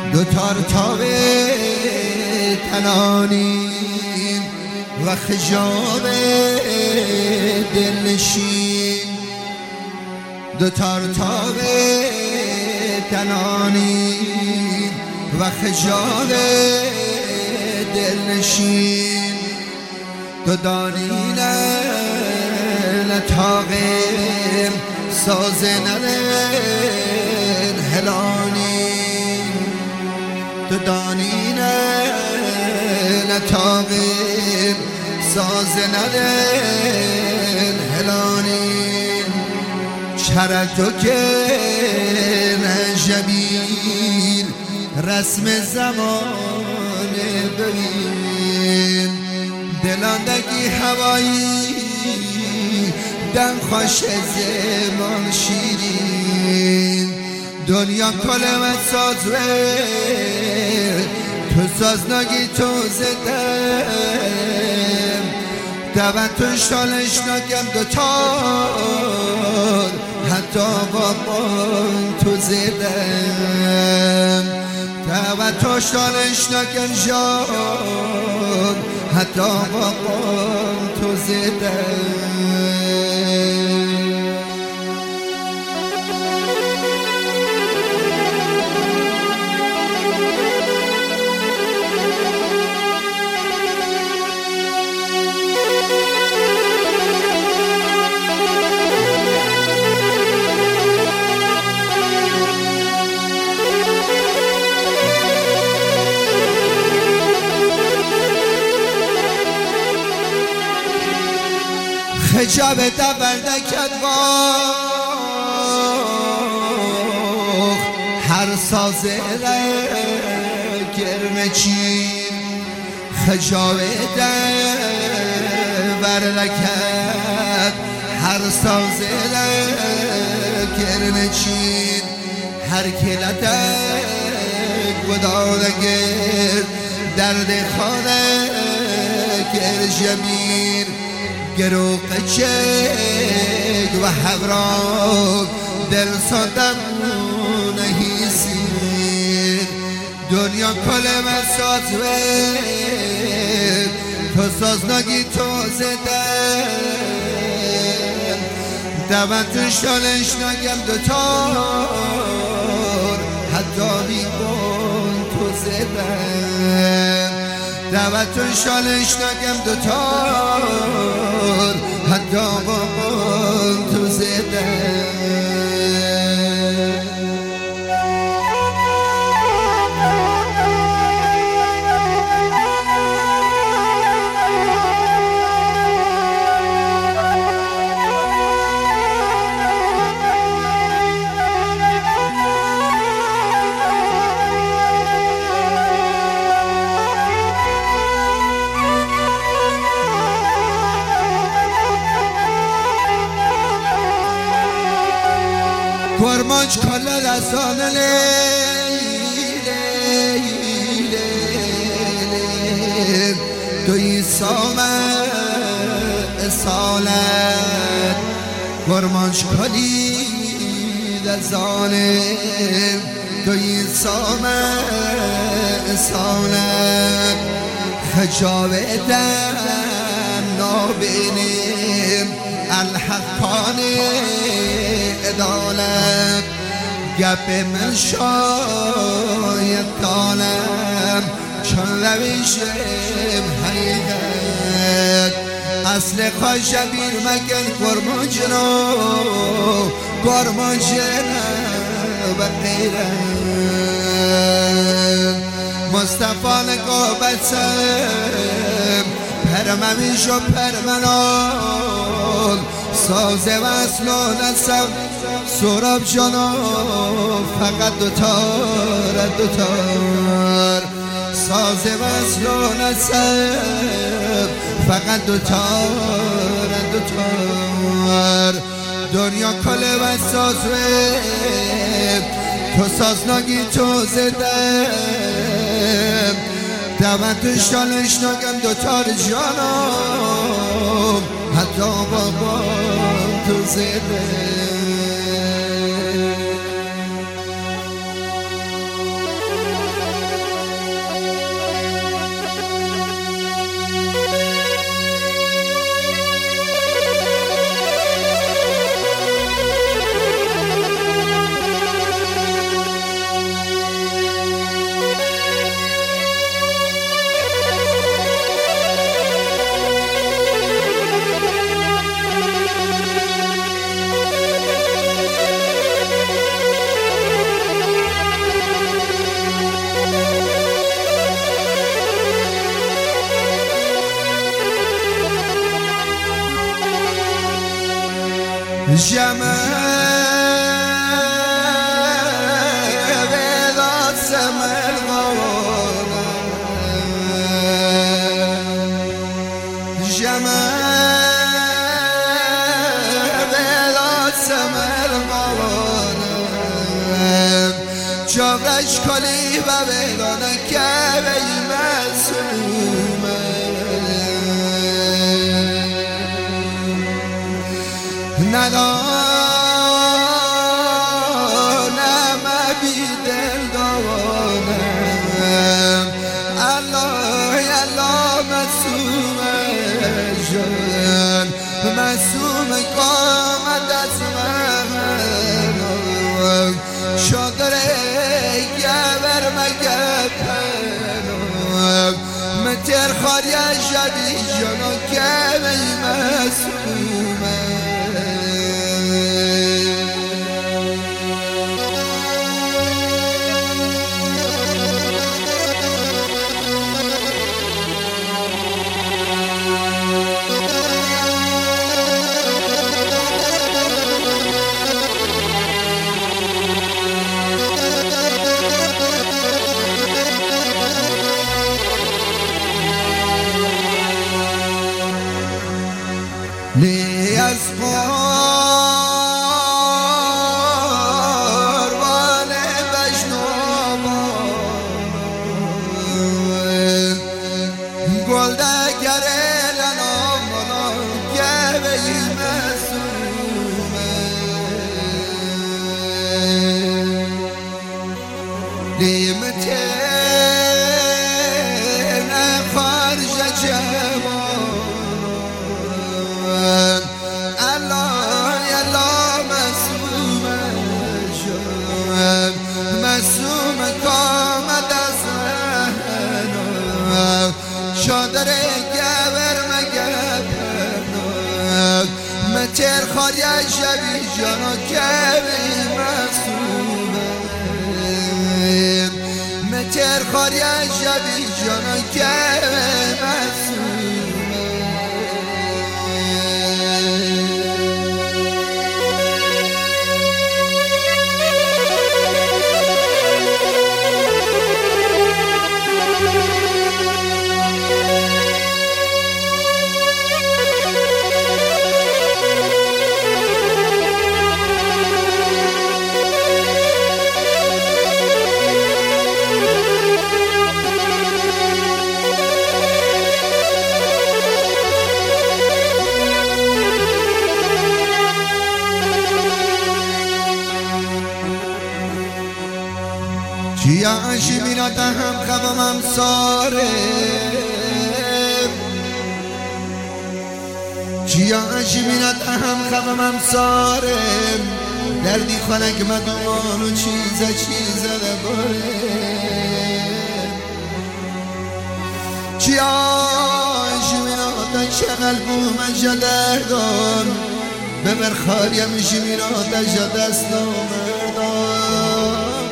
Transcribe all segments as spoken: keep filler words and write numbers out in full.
دو تارتاب تنانی و خجاب دلنشین، دو تارتاب تنانی و خجاب دلنشین، دو دانین نتاقم ساز نرن هلانی، دو دانین نتاقم ساز نرن هلانی، چرتو که نجبین رسم زمان ببین، دلاندگی هوایی دم خوش زمان شیرین، دنیا کلمت سازوه تو سازناگی تو زدم، دوان تو شالش نگم دوتار حتی بابان تو زدم، دوان تو شالش نگم جان حتی بابان تو زدم. خجاب دبردکت باخ هر سازه گرمه چین، خجاب دبردکت هر سازه گرمه چین، هر کلتک بدارگر درد خانه گرجمین، گرو قچک و حبراک دل سادم نهیسید، دنیا کلمت سازوه تو سازناگی تو زدن، دوان تو شالش نگم دوتار حتی بیبان تو زدن، دوان تو شالش نگم دوتار حتی بابان تو زدن. کرمانج کلا رسانه لیله دوی سامه اصالت، کرمانج کلی رسانه دوی سامه اصالت، خجاب دن نابینیم الحقانه عدالت، گپ من شاید دانم چون روشم حقیقت، اصل خواهشبیر مگن کرمانجنو کرمانجنو و غیرت، مصطفی نقابتم پرممیش و پرمنال، ساز وصل و نصب سراب جانا فقط دوتار دوتار، ساز وصل و نصب فقط دوتار دوتار، دنیا کله و سازوه تو سازناگی تو زدم، دوان تو شالش نگم دوتار جانم حتی بابا تو زدم. جمع بیداد سمر قوانه جمع بیداد سمر قوانه جابرش کلی و بیدانه که بی مسلومه ندانم بی دل دوانم الله الله مسوم جان مسوم قامت از من شادره گبر مگپنم متر خاری شبی جانا که بی مسومه لی از قربان بشنوان گل دگر لنام گوه مسومه لی متن خارج جوان الله الله مسوم جان مسوم کامد از من شادره گبر مگپنم متر خاری شبی جانا که بی مسومه متر خاری شبی جانا که بی مسومه چیا عشی میرات هم خوام هم ساره چیا عشی میرات هم خوام هم ساره دردی خانک مدوان و چیزه چیزه دباره چیا عشی میرات شغل بوم جدردان ببر خاریم عشی میرات جدست مردان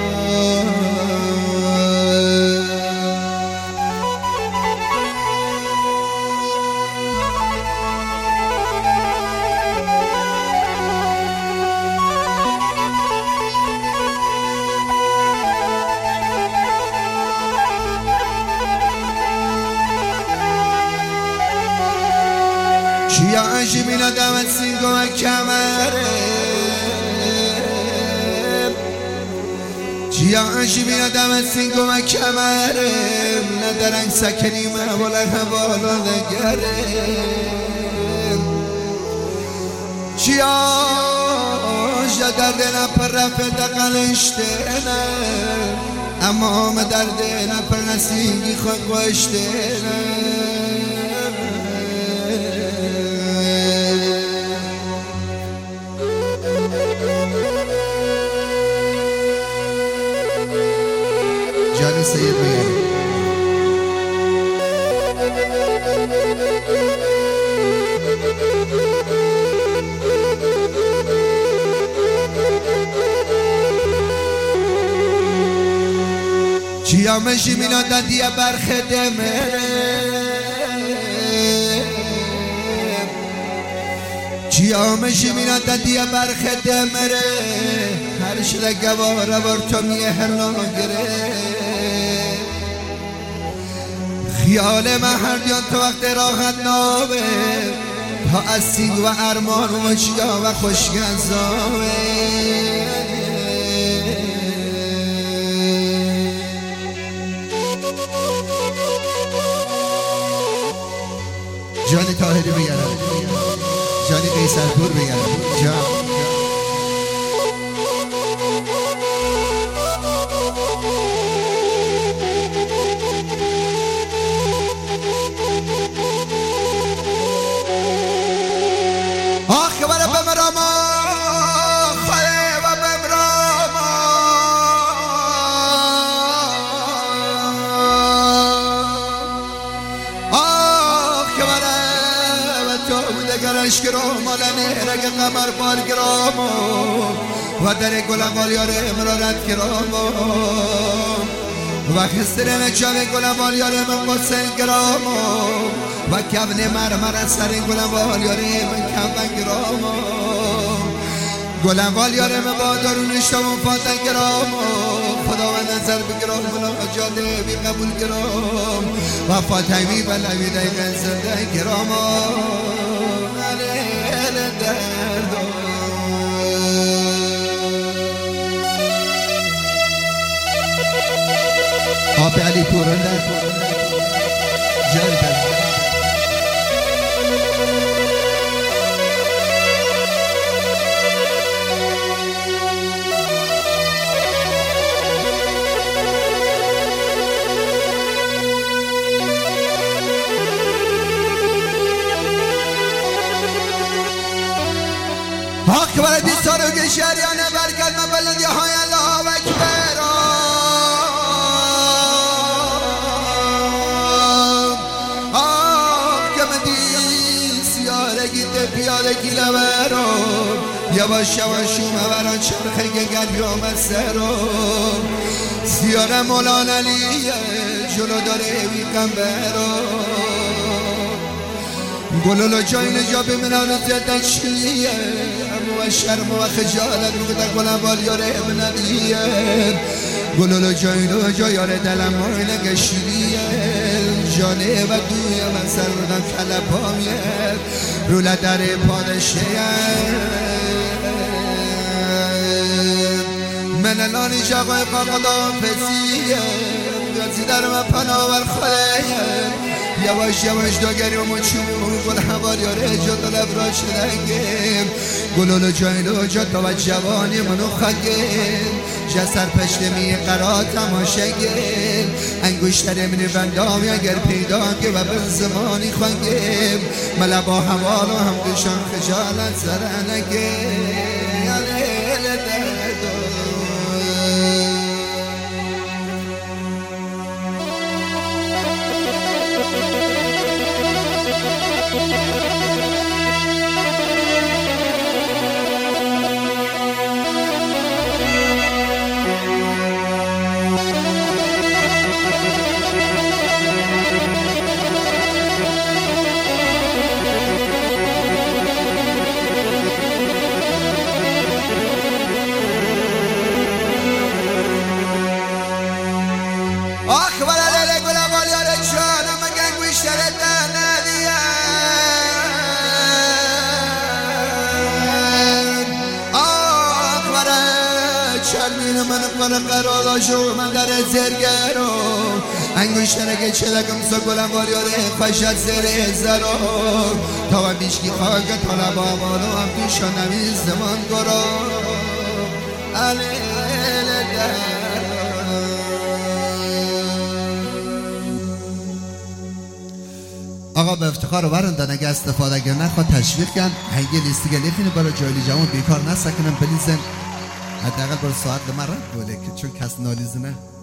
چیا عشی مینا دمت سینگو و کمره چیا عشی مینا دمت سینگو و کمره ندارن سکنی محوله حوالا دگره چیا جدر دینا پر رفت قلشتنه اما هم در دینا پر نسینگی خود گوشتنه جان سید بگرد چیا مشی مینا دادیه برخدمه Şiyamışı minata diye berkede mere her şile gavara var tamiye herna gire خیال مهردیان تو وقت راحت نابه تا اسید و ارمان و مشیا و خوشگذابه جانی طاهری بگرم جانی قیصرپور بگرم جان گرام آلنه رگ قمر بار گرام و در گلم والیار امرارت گرام و خسترم چاوه گلم والیار من قصن گرام و کبن مرمر سر گلم والیار من کبن گرام گلم والیار من با دارونشتم و فاتن گرام خدا و نظر بگرام بلا جاده بی قبول گرام و فاتحی بلوی دیگن زنده گرام آب علی پورنده جلده اکبر دیسارو که شریانه برکت من بلندی های الله اکبر آه که من دی سیاره گیده پیاده گیله برم یواش یواش اومه بران چرخه که گلیوم سرم سیاره مولان علیه جلو داره ویقم برم گلولو جای نجا بمنان زدن چلیه و شرم و خجالت رو در گلم والیاره ابنیه گلولو جای نجا یاره دلم ماینه گشیریه جانه و دویه من سر بودم کلپامیه رو لدر پادشه من الانی جاقای قاقدام پسیه گازی در من پناور خلیه یواش یواش داگری و مچون گل حوالیاره جا طلب را شدنگیم گلولو جایلو جا تا و جوانی منو خگیم جا سر پشتمی قرار تماشگیم انگوشتر منی بندامی اگر پیدا که و به زمانی خواهیم ملا با حوال و هم دوشان خجالت سرنگیم من من قرار شو من در زرگرو انگشتر که چلکم سگلم والیاره خوشت زر زرو تا و بیشکی خاک طلب آمانو هم پیشا نمیز زمان گرو علیل در آقا به افتخار ورندن اگه استفاده اگر نخواد تشویق کن هنگه لیستی گلیخ اینو برای جایلی جوان بیکار نسکنم بلیزن حداقل برای ساعت لما رد بوله که چون کس نالیزنه